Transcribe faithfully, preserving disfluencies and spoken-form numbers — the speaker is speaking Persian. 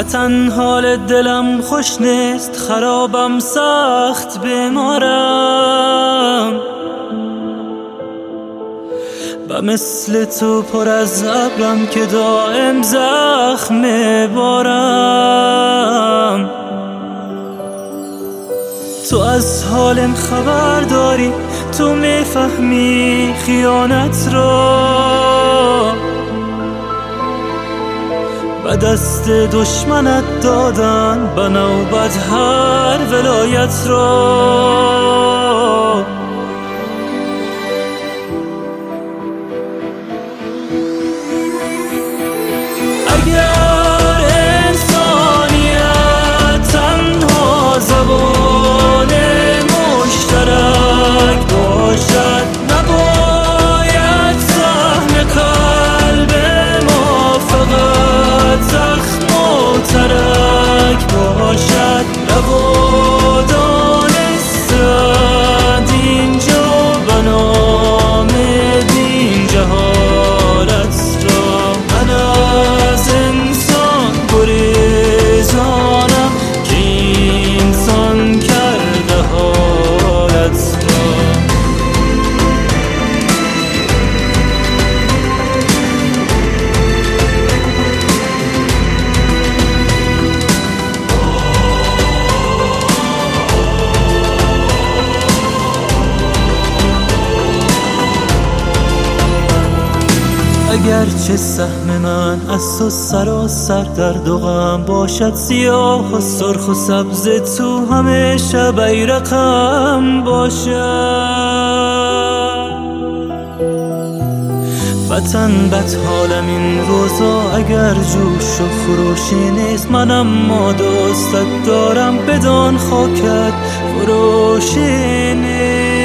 وطن حال دلم خوش نیست، خرابم سخت بیمارم و مثل تو پر از ابرم که دائم زخم میبارم. تو از حالم خبر داری، تو میفهمی خیانت را و دست دشمنت دادن به نوبت هر ولایت را. اگر انسانیت تنها زبان مشترک باشد، نباید سهم قلب ما فقط زخم و ترک باشد. روا دانستند اینجا به نام دین جهالت را. من از انسان گریزانم که انسان کرده حالت را. اگرچه سهم من از تو سراسر درد و غم باشد، سیاه و سرخ و سبز تو همیشه بیرقم باشد. وطن بد حالم این روزا اگر جوش و خروشی نیست، من اما دوستت دارم بدان خاکت فروشی نیست.